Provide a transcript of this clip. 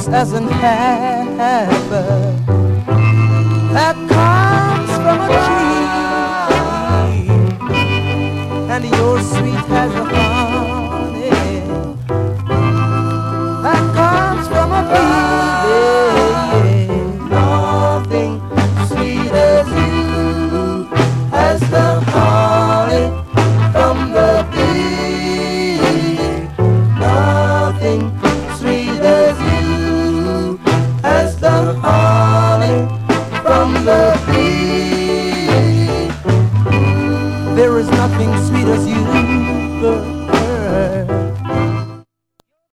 hasn't happened. That comes from a tree, and your sweet